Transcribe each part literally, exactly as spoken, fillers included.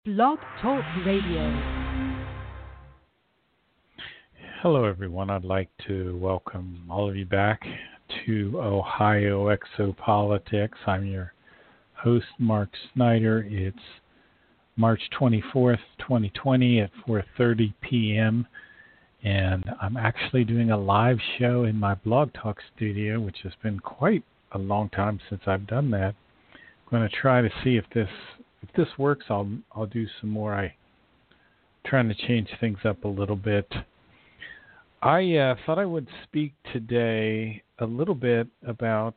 Blog Talk Radio. Hello, everyone. I'd like to welcome all of you back to Ohio Exopolitics. I'm your host, Mark Snyder. It's March twenty-fourth, twenty twenty at four thirty p.m. And I'm actually doing a live show in my Blog Talk studio, which has been quite a long time since I've done that. I'm going to try to see if this if this works. I'll I'll do some more. I trying to change things up a little bit. I uh, thought I would speak today a little bit about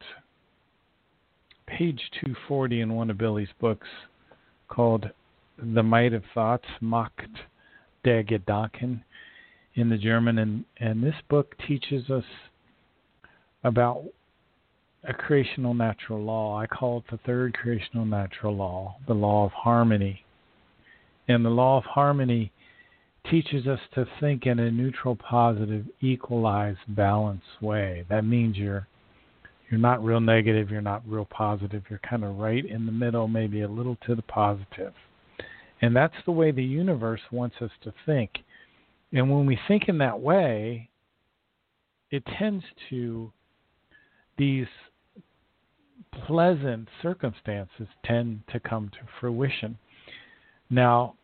page two forty in one of Billy's books called The Might of Thoughts, Macht der Gedanken in the German. And, and this book teaches us about a creational natural law. I call it the third creational natural law, the law of harmony. And the law of harmony teaches us to think in a neutral, positive, equalized, balanced way. That means you're you're not real negative, you're not real positive, you're kind of right in the middle, maybe a little to the positive. And that's the way the universe wants us to think. And when we think in that way, it tends to, these pleasant circumstances tend to come to fruition. Now,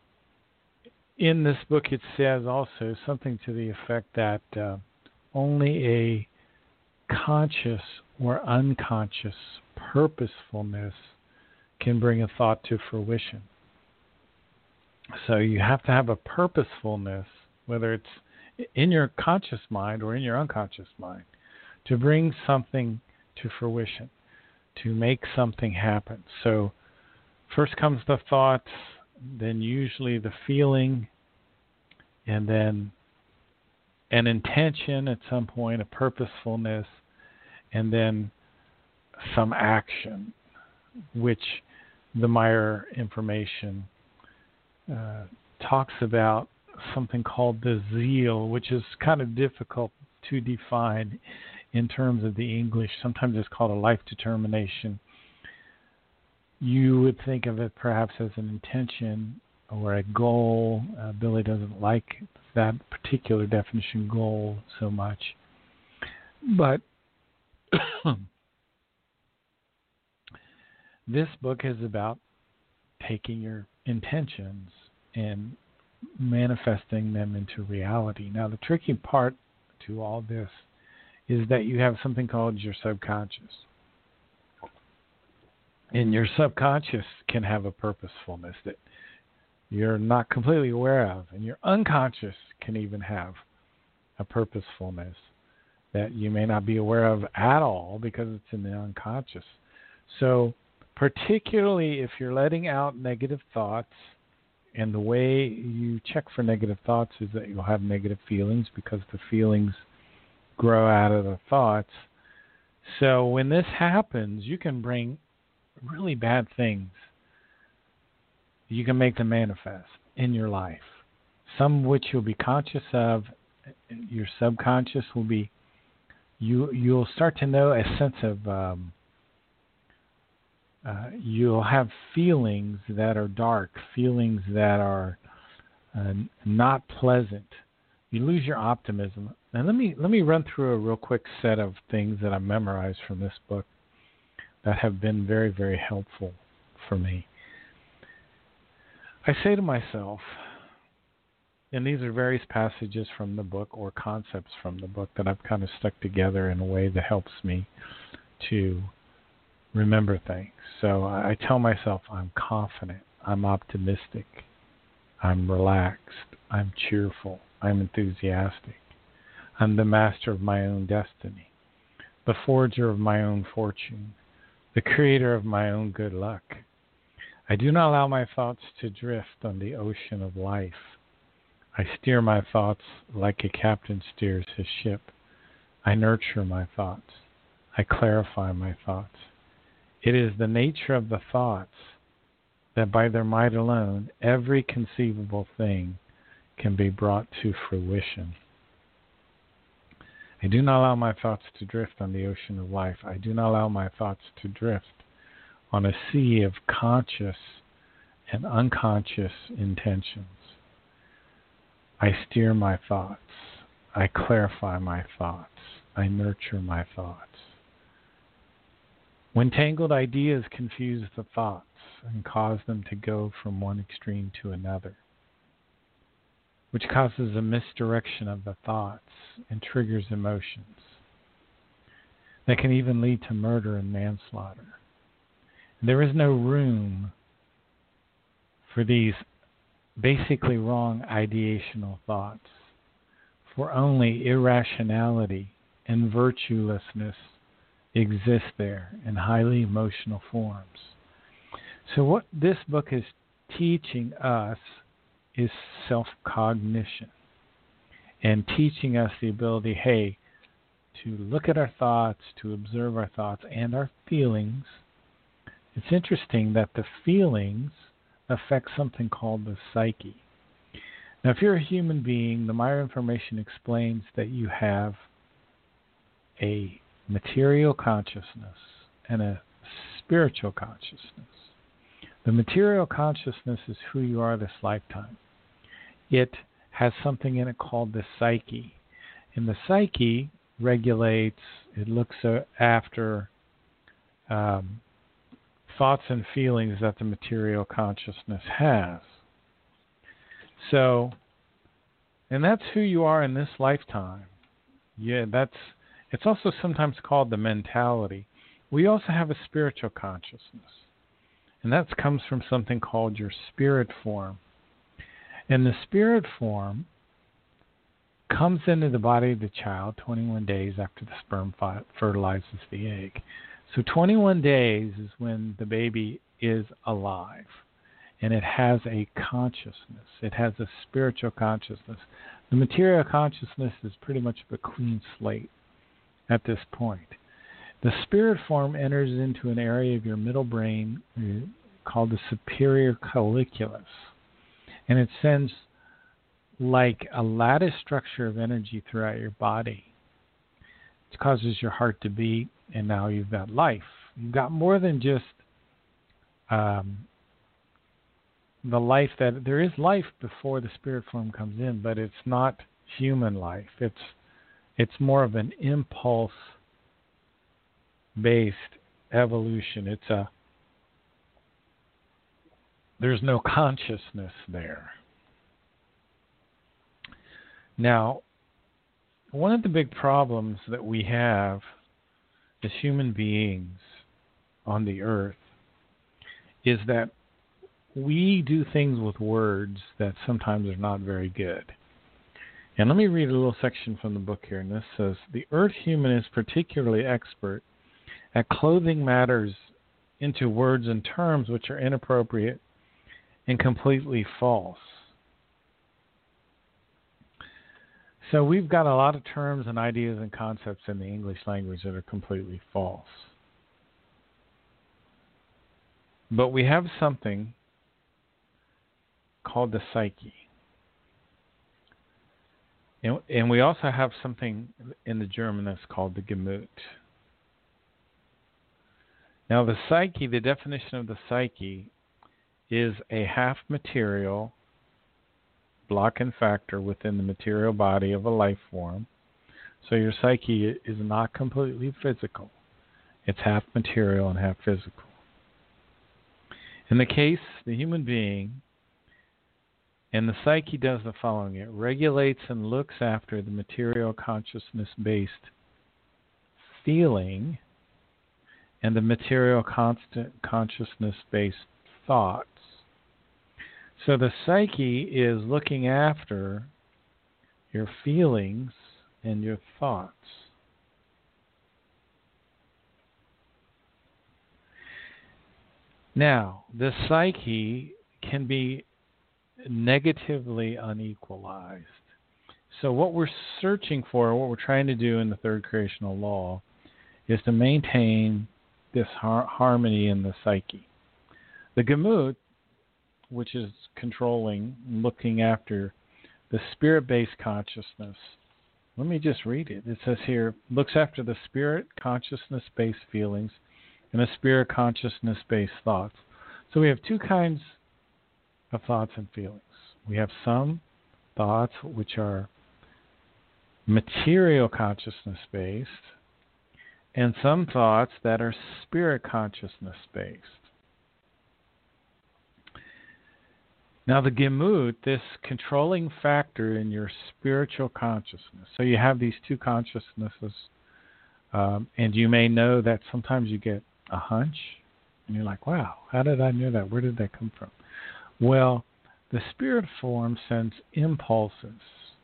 in this book, it says also something to the effect that uh, only a conscious or unconscious purposefulness can bring a thought to fruition. So you have to have a purposefulness, whether it's in your conscious mind or in your unconscious mind, to bring something to fruition, to make something happen. So first comes the thought, then usually the feeling, and then an intention at some point, a purposefulness, and then some action, which the Meyer information uh, talks about something called the zeal, which is kind of difficult to define in terms of the English. Sometimes it's called a life determination. You would think of it perhaps as an intention or a goal. Uh, Billy doesn't like that particular definition, goal, so much. But this book is about taking your intentions and manifesting them into reality. Now, the tricky part to all this is that you have something called your subconscious. And your subconscious can have a purposefulness that you're not completely aware of. And your unconscious can even have a purposefulness that you may not be aware of at all because it's in the unconscious. So particularly if you're letting out negative thoughts, and the way you check for negative thoughts is that you'll have negative feelings because the feelings grow out of the thoughts. So when this happens, you can bring really bad things. You can make them manifest in your life. Some of which you'll be conscious of. Your subconscious will be, you, you'll start to know a sense of, um, uh, you'll have feelings that are dark, feelings that are uh, not pleasant. You lose your optimism. Now let me let me run through a real quick set of things that I memorized from this book that have been very, very helpful for me. I say to myself, and these are various passages from the book or concepts from the book that I've kind of stuck together in a way that helps me to remember things. So I tell myself I'm confident, I'm optimistic, I'm relaxed, I'm cheerful, I'm enthusiastic, I'm the master of my own destiny, the forger of my own fortune, the creator of my own good luck. I do not allow my thoughts to drift on the ocean of life. I steer my thoughts like a captain steers his ship. I nurture my thoughts. I clarify my thoughts. It is the nature of the thoughts that by their might alone, every conceivable thing can be brought to fruition. I do not allow my thoughts to drift on the ocean of life. I do not allow my thoughts to drift on a sea of conscious and unconscious intentions. I steer my thoughts. I clarify my thoughts. I nurture my thoughts. When tangled ideas confuse the thoughts and cause them to go from one extreme to another, which causes a misdirection of the thoughts and triggers emotions that can even lead to murder and manslaughter. There is no room for these basically wrong ideational thoughts, for only irrationality and virtuelessness exist there in highly emotional forms. So what this book is teaching us is self-cognition and teaching us the ability, hey, to look at our thoughts, to observe our thoughts and our feelings. It's interesting that the feelings affect something called the psyche. Now, if you're a human being, the Myra Information explains that you have a material consciousness and a spiritual consciousness. The material consciousness is who you are this lifetime. It has something in it called the psyche. And the psyche regulates, it looks after um, thoughts and feelings that the material consciousness has. So, and that's who you are in this lifetime. Yeah, that's, it's also sometimes called the mentality. We also have a spiritual consciousness. And that comes from something called your spirit form. And the spirit form comes into the body of the child twenty-one days after the sperm fertilizes the egg. So twenty-one days is when the baby is alive. And it has a consciousness. It has a spiritual consciousness. The material consciousness is pretty much a clean slate at this point. The spirit form enters into an area of your middle brain called the superior colliculus. And it sends like a lattice structure of energy throughout your body. It causes your heart to beat, and now you've got life. You've got more than just um, the life that... There is life before the spirit form comes in, but it's not human life. It's it's more of an impulse based evolution. It's a there's no consciousness there. Now, one of the big problems that we have as human beings on the earth is that we do things with words that sometimes are not very good. And let me read a little section from the book here. And this says, the earth human is particularly expert at clothing matters into words and terms which are inappropriate and completely false. So we've got a lot of terms and ideas and concepts in the English language that are completely false. But we have something called the psyche. And, and we also have something in the German that's called the Gemüt. Now the psyche, the definition of the psyche is a half material block and factor within the material body of a life form. So your psyche is not completely physical. It's half material and half physical. In the case, the human being, and the psyche does the following. It regulates and looks after the material consciousness-based feeling and the material constant consciousness-based thoughts. So the psyche is looking after your feelings and your thoughts. Now, the psyche can be negatively unequalized. So what we're searching for, what we're trying to do in the third creational law, is to maintain this har- harmony in the psyche. The Gemüt, which is controlling, looking after the spirit-based consciousness. Let me just read it. It says here, looks after the spirit consciousness-based feelings and the spirit consciousness-based thoughts. So we have two kinds of thoughts and feelings. We have some thoughts which are material consciousness based, and some thoughts that are spirit consciousness based. Now the Gemut, this controlling factor in your spiritual consciousness. So you have these two consciousnesses, um, and you may know that sometimes you get a hunch, and you're like, wow, how did I know that? Where did that come from? Well, the spirit form sends impulses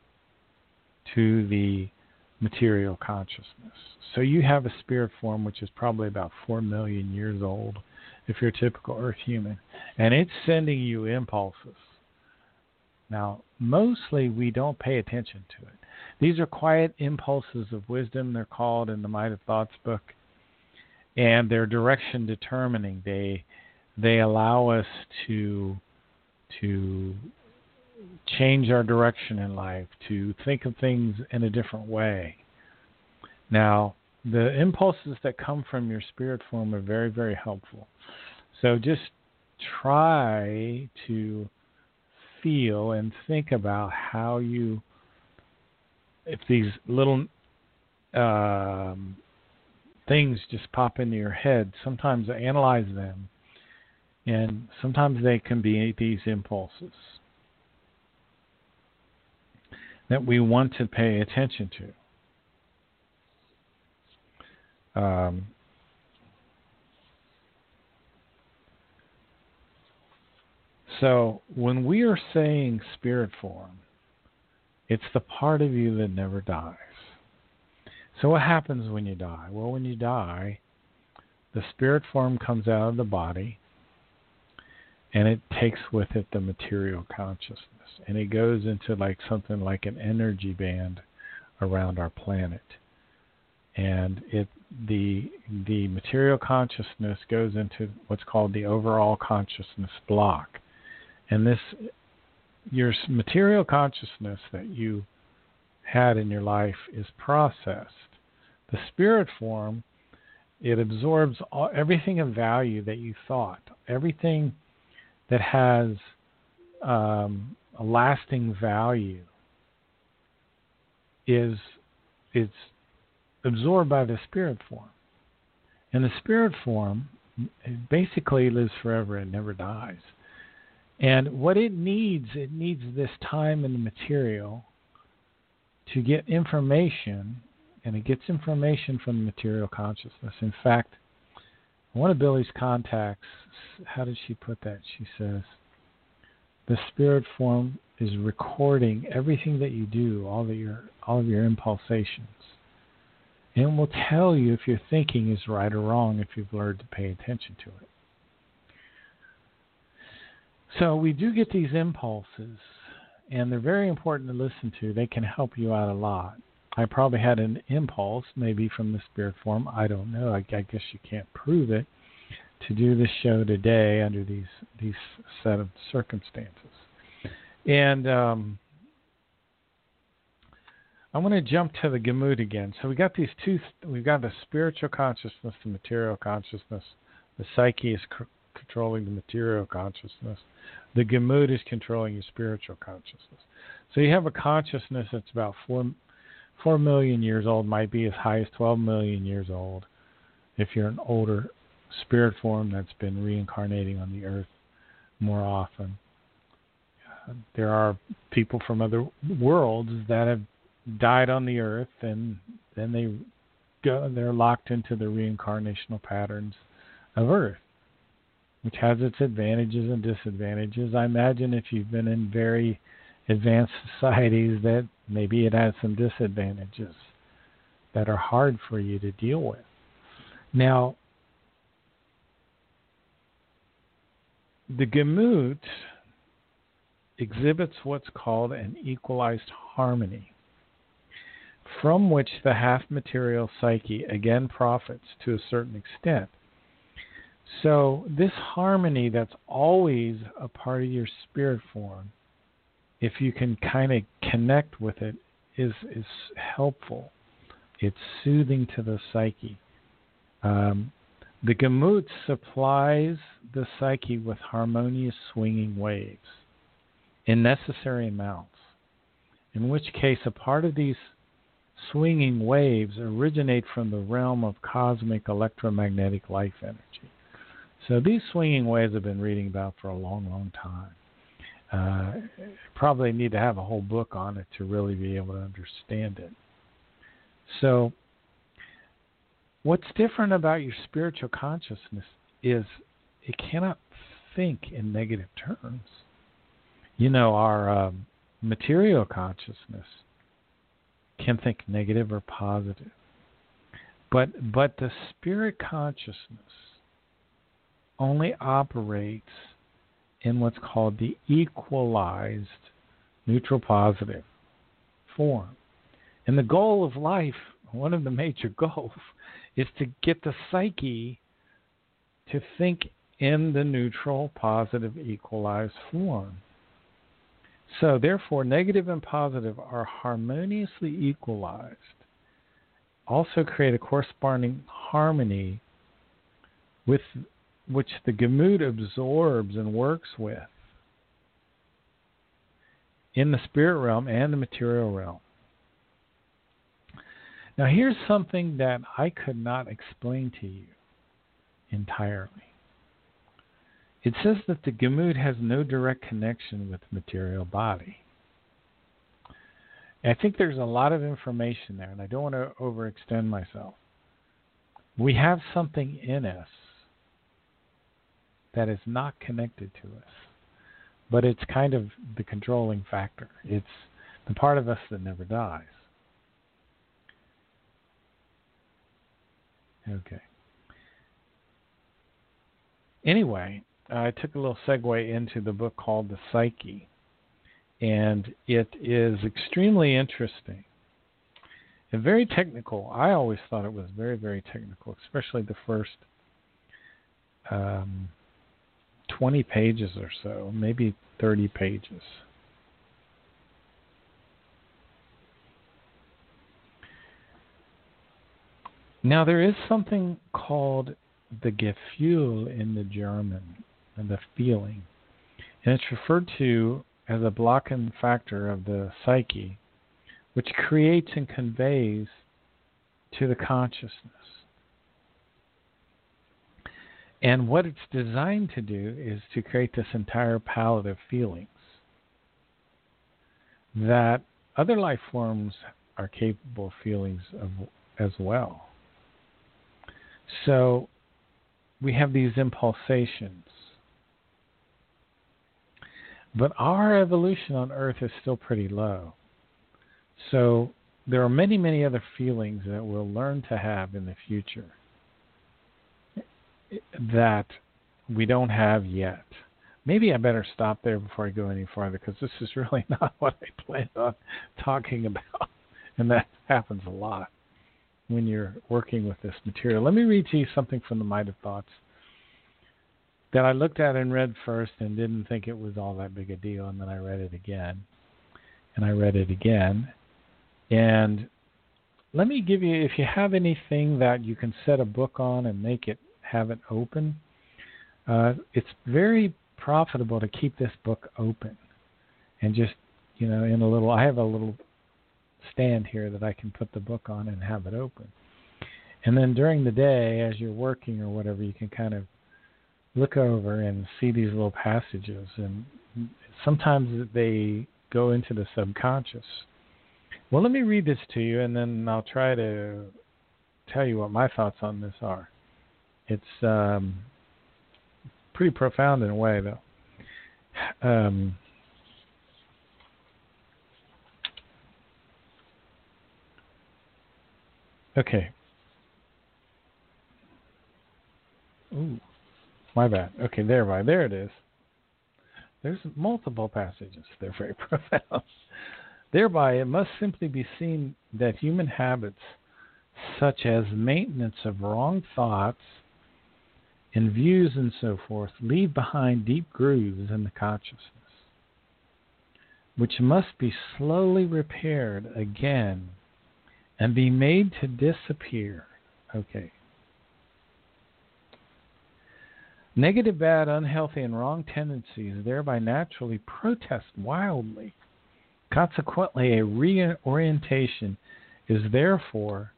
to the material consciousness. So you have a spirit form which is probably about four million years old if you're a typical Earth human, and it's sending you impulses. Now, mostly we don't pay attention to it. These are quiet impulses of wisdom, they're called in the Might of Thoughts book, and they're direction determining. They they allow us to to change our direction in life, to think of things in a different way. Now, the impulses that come from your spirit form are very, very helpful. So just try to feel and think about how you, if these little um, things just pop into your head, sometimes analyze them, and sometimes they can be these impulses that we want to pay attention to. Um, so when we are saying spirit form, it's the part of you that never dies. So what happens when you die? Well, when you die, the spirit form comes out of the body, and it takes with it the material consciousness. And it goes into like something like an energy band around our planet. And it the the material consciousness goes into what's called the overall consciousness block. And this, your material consciousness that you had in your life is processed. The spirit form, it absorbs all, everything of value that you thought, everything that has um, a lasting value is it's absorbed by the spirit form. And the spirit form it basically lives forever and never dies. And what it needs, it needs this time in the material to get information, and it gets information from the material consciousness. In fact, one of Billy's contacts, how did she put that? She says, the spirit form is recording everything that you do, all of your all of your impulsations. And it will tell you if your thinking is right or wrong if you've learned to pay attention to it. So we do get these impulses, and they're very important to listen to. They can help you out a lot. I probably had an impulse, maybe from the spirit form, I don't know, I, I guess you can't prove it, to do this show today under these these set of circumstances. And um, I want to jump to the Gemut again. So we got these two, we've got the spiritual consciousness, the material consciousness. The psyche is c- controlling the material consciousness. The Gemut is controlling your spiritual consciousness. So you have a consciousness that's about four, four million years old, might be as high as twelve million years old if you're an older spirit form that's been reincarnating on the earth more often. Uh, there are people from other worlds that have died on the earth, and then they go, they're locked into the reincarnational patterns of earth, which has its advantages and disadvantages. I imagine if you've been in very advanced societies that maybe it has some disadvantages that are hard for you to deal with. Now, the Gemut exhibits what's called an equalized harmony, from which the half-material psyche again profits to a certain extent. So this harmony that's always a part of your spirit form, if you can kind of connect with it, is is helpful. It's soothing to the psyche. Um, The Gemut supplies the psyche with harmonious swinging waves in necessary amounts, in which case a part of these swinging waves originate from the realm of cosmic electromagnetic life energy. So these swinging waves I've been reading about for a long, long time. Uh, probably need to have a whole book on it to really be able to understand it. So what's different about your spiritual consciousness is it cannot think in negative terms. You know, our um, material consciousness can think negative or positive. But but the spirit consciousness only operates in what's called the equalized neutral positive form. And the goal of life, one of the major goals, is to get the psyche to think in the neutral positive equalized form. So therefore, negative and positive are harmoniously equalized, also create a corresponding harmony with which the Gemut absorbs and works with in the spirit realm and the material realm. Now here's something that I could not explain to you entirely. It says that the Gemut has no direct connection with the material body. I think there's a lot of information there, and I don't want to overextend myself. We have something in us that is not connected to us, but it's kind of the controlling factor. It's the part of us that never dies. Okay. Anyway, I took a little segue into the book called The Psyche, and it is extremely interesting and very technical. I always thought it was very, very technical, especially the first um, twenty pages or so, maybe thirty pages. Now, there is something called the Gefühl in the German, and the feeling. And it's referred to as a blocking factor of the psyche, which creates and conveys to the consciousness. And what it's designed to do is to create this entire palette of feelings that other life forms are capable of feelings of as well. So we have these impulsations. But our evolution on Earth is still pretty low. So there are many, many other feelings that we'll learn to have in the future that we don't have yet. Maybe I better stop there before I go any farther, because this is really not what I planned on talking about. And that happens a lot when you're working with this material. Let me read to you something from the Might of Thoughts that I looked at and read first and didn't think it was all that big a deal, and then I read it again, and I read it again. And let me give you, if you have anything that you can set a book on and make it, have it open, uh, it's very profitable to keep this book open. And just, you know, in a little, I have a little stand here that I can put the book on and have it open. And then during the day, as you're working or whatever, you can kind of look over and see these little passages. And sometimes they go into the subconscious. Well, let me read this to you, and then I'll try to tell you what my thoughts on this are. It's um, pretty profound in a way, though. Um, okay. Ooh, my bad. Okay, there, by there it is. There's multiple passages. They're very profound. Thereby, it must simply be seen that human habits, such as maintenance of wrong thoughts and views and so forth, leave behind deep grooves in the consciousness, which must be slowly repaired again and be made to disappear. Okay. Negative, bad, unhealthy, and wrong tendencies thereby naturally protest wildly. Consequently, a reorientation is therefore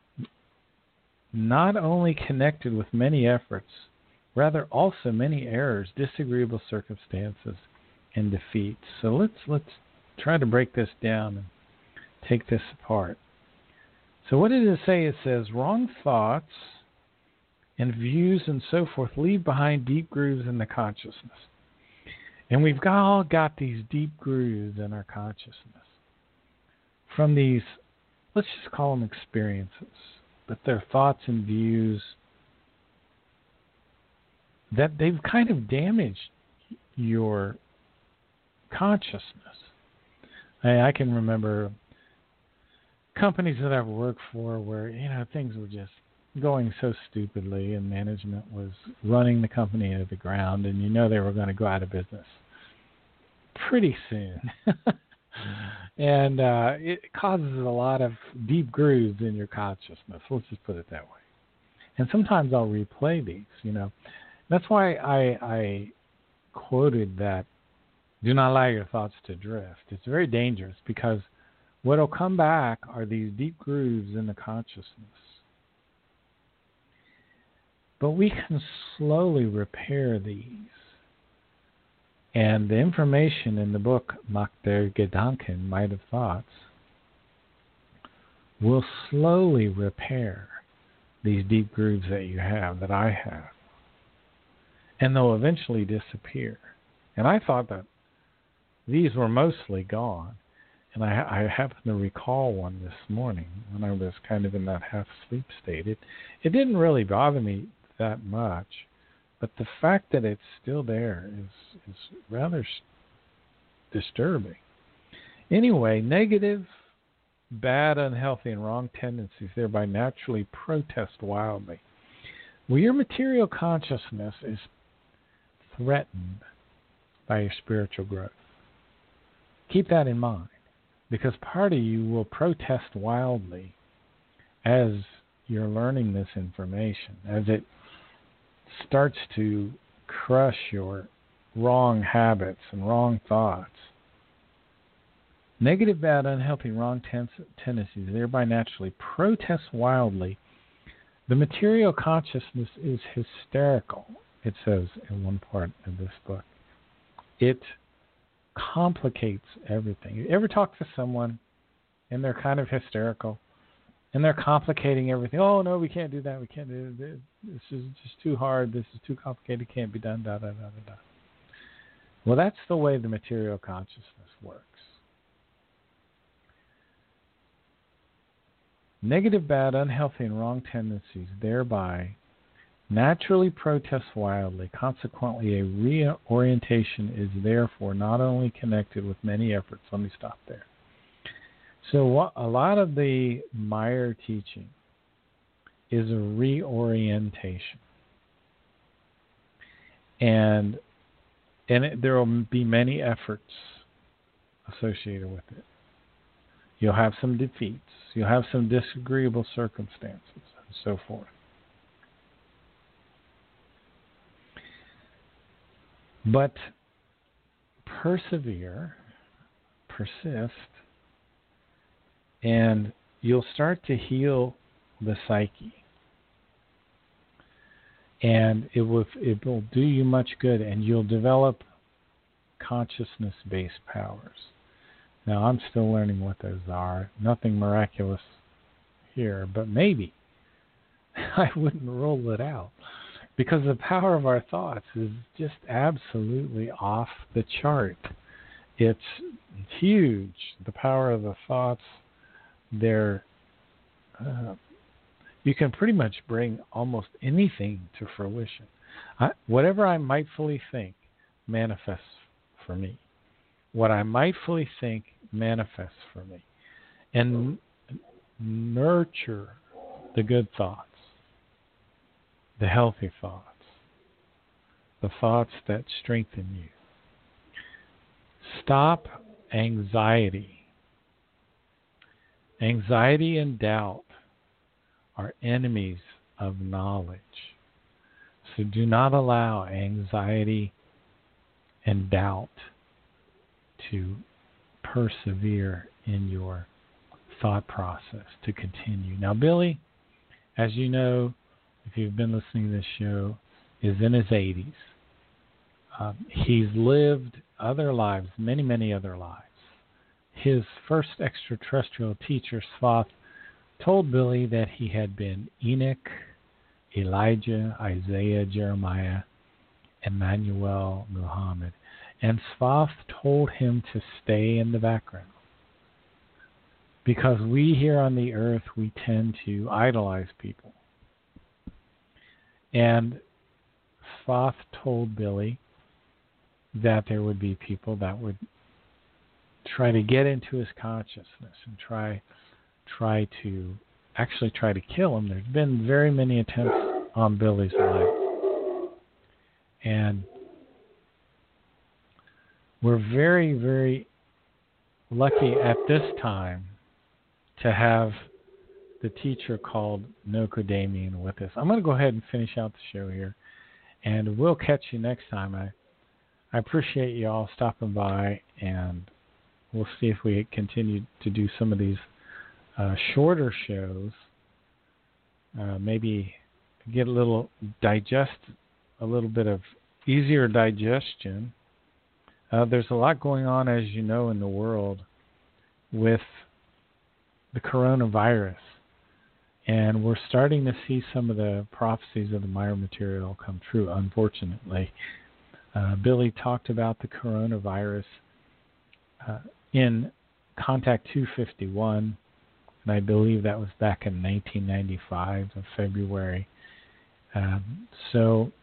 not only connected with many efforts, rather also many errors, disagreeable circumstances, and defeats. So let's let's try to break this down and take this apart. So what did it say? It says wrong thoughts and views and so forth leave behind deep grooves in the consciousness. And we've got, all got these deep grooves in our consciousness from these, let's just call them experiences, but they're thoughts and views that they've kind of damaged your consciousness. I, I can remember companies that I've worked for where, you know, things were just going so stupidly and management was running the company into the ground, and you know they were going to go out of business pretty soon. and uh, it causes a lot of deep grooves in your consciousness. Let's just put it that way. And sometimes I'll replay these, you know. That's why I, I quoted that, do not allow your thoughts to drift. It's very dangerous because what will come back are these deep grooves in the consciousness. But we can slowly repair these. And the information in the book, Macht der Gedanken, Might of Thoughts, will slowly repair these deep grooves that you have, that I have. And they'll eventually disappear. And I thought that these were mostly gone. And I, I happen to recall one this morning when I was kind of in that half-sleep state. It, it didn't really bother me that much, but the fact that it's still there is, is rather disturbing. Anyway, negative, bad, unhealthy, and wrong tendencies thereby naturally protest wildly. Well, your material consciousness is threatened by your spiritual growth. Keep that in mind, because part of you will protest wildly as you're learning this information, as it starts to crush your wrong habits and wrong thoughts. Negative, bad, unhealthy, wrong ten- tendencies thereby naturally protest wildly. The material consciousness is hysterical, it says in one part of this book. It complicates everything. You ever talk to someone and they're kind of hysterical and they're complicating everything? Oh, no, we can't do that. We can't do this. This is just too hard. This is too complicated. Can't be done. Da, da, da, da, da. Well, that's the way the material consciousness works. Negative, bad, unhealthy, and wrong tendencies thereby naturally protest wildly. Consequently, a reorientation is therefore not only connected with many efforts. Let me stop there. So what, a lot of the Meyer teaching is a reorientation. And, and it, there will be many efforts associated with it. You'll have some defeats. You'll have some disagreeable circumstances and so forth. But persevere, persist, and you'll start to heal the psyche. And it will, it will do you much good, and you'll develop consciousness-based powers. Now, I'm still learning what those are. Nothing miraculous here, but maybe. I wouldn't rule it out. Because the power of our thoughts is just absolutely off the chart. It's huge. The power of the thoughts, they're, uh, you can pretty much bring almost anything to fruition. I, whatever I mindfully think manifests for me. What I mindfully think manifests for me. And nurture the good thoughts. The healthy thoughts, the thoughts that strengthen you. Stop anxiety. Anxiety and doubt are enemies of knowledge. So do not allow anxiety and doubt to persevere in your thought process, to continue. Now, Billy, as you know, if you've been listening to this show, is in his eighties. Um, he's lived other lives, many, many other lives. His first extraterrestrial teacher, Svath, told Billy that he had been Enoch, Elijah, Isaiah, Jeremiah, Emmanuel, Muhammad. And Svath told him to stay in the background. Because we here on the earth, we tend to idolize people. And Svath told Billy that there would be people that would try to get into his consciousness and try try to actually try to kill him. There's been very many attempts on Billy's life. And we're very, very lucky at this time to have the teacher called Noko Damien with us. I'm going to go ahead and finish out the show here, and we'll catch you next time. I I appreciate you all stopping by, and we'll see if we continue to do some of these uh, shorter shows. Uh, maybe get a little digest, a little bit of easier digestion. Uh, there's a lot going on, as you know, in the world with the coronavirus. And we're starting to see some of the prophecies of the Maya material come true, unfortunately. Uh, Billy talked about the coronavirus uh, in Contact two fifty-one, and I believe that was back in nineteen ninety-five, of February. Um, so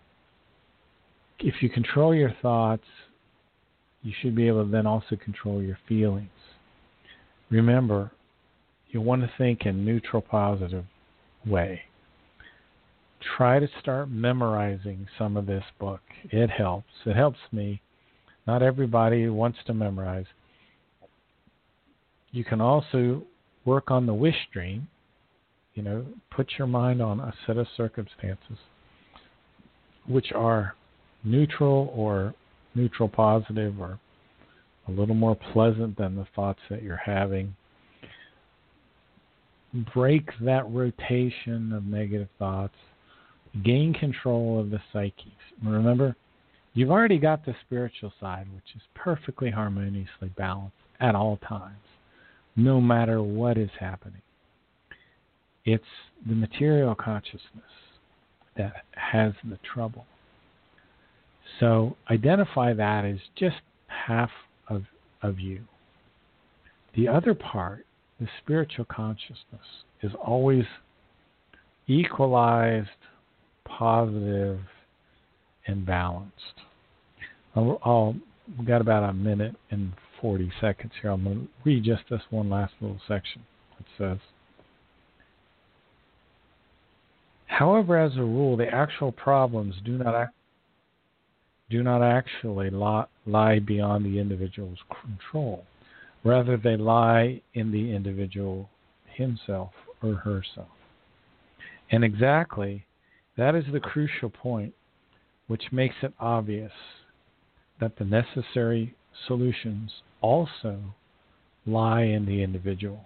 if you control your thoughts, you should be able to then also control your feelings. Remember, you want to think in neutral, positive way. Try to start memorizing some of this book. It helps. It helps me. Not everybody wants to memorize. You can also work on the wish dream. You know, put your mind on a set of circumstances which are neutral or neutral positive or a little more pleasant than the thoughts that you're having. Break that rotation of negative thoughts. Gain control of the psyche. Remember, you've already got the spiritual side, which is perfectly harmoniously balanced at all times, no matter what is happening. It's the material consciousness that has the trouble. So identify that as just half of, of you. The other part, the spiritual consciousness, is always equalized, positive, and balanced. I'll, I'll, we've got about a minute and forty seconds here. I'm going to read just this one last little section. It says, however, as a rule, the actual problems do not act, do not actually lie, lie beyond the individual's control. Rather, they lie in the individual himself or herself. And exactly, that is the crucial point, which makes it obvious that the necessary solutions also lie in the individual.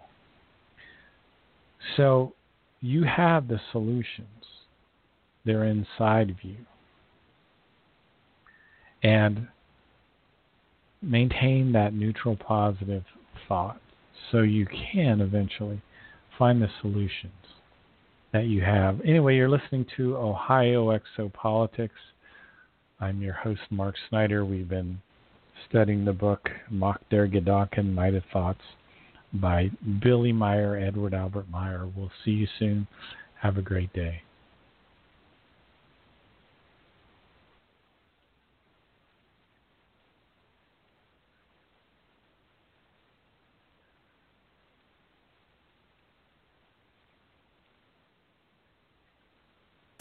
So you have the solutions. They're inside of you. And maintain that neutral, positive thought so you can eventually find the solutions that you have. Anyway, you're listening to Ohio Exopolitics. I'm your host, Mark Snyder. We've been studying the book Mach der Gedanken, Might of Thoughts by Billy Meier, Edward Albert Meyer. We'll see you soon. Have a great day.